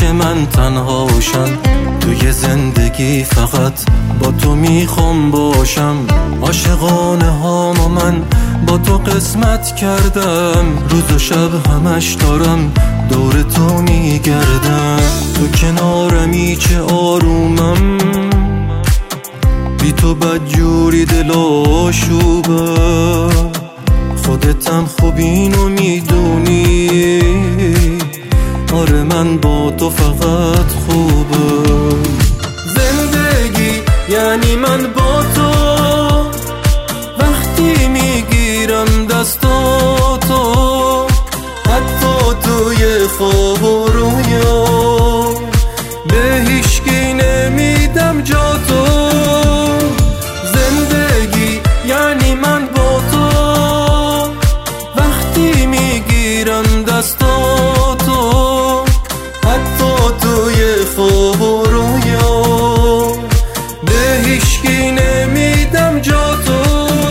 که من تنهاشم توی زندگی، فقط با تو میخوام باشم. عاشقانه هامو من با تو قسمت کردم، روز و شب همش دارم دور تو میگردم. تو کنارمی چه آرومم، بی تو بدجوری دل آشوبه. خودتم خوب اینو میدونی، آره من با تو فقط خوبه. زندگی یعنی من با تو، وقتی میگیرم دستاتو، حتی توی خواب و رویا به هیچکی نمیدم جا تو. زندگی یعنی من با تو، وقتی میگیرم دستاتو، حتی توی خواب و رویا به هیچکی نمیدم جا تو.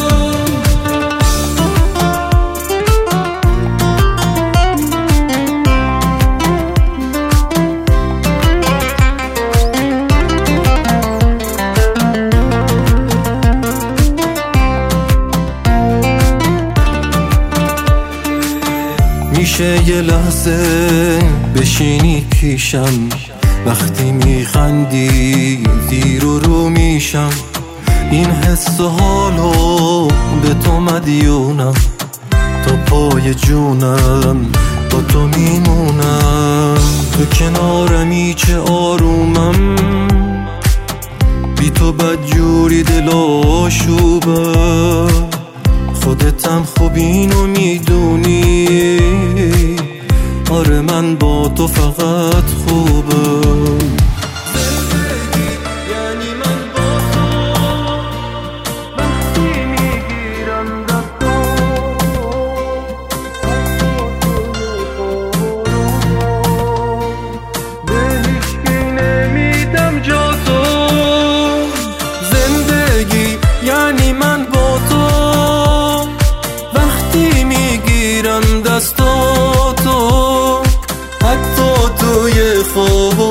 میشه یه لحظه بشینی پیشم، وقتی میخندی زیر و رو میشم. این حس و حالو به تو مدیونم، تو پای جونم با تو میمونم. تو کنارمی چه آرومم، بی تو بدجوری دل آشوبه. خودتم خوب اینو میدونی، آره من با تو فقط خوبه. زندگی یعنی من با تو، وقتی میگیرم دستو، به هیچکی نمیدم جا تو. زندگی یعنی من با تو، وقتی میگیرم دستاتو، حتی توی خواب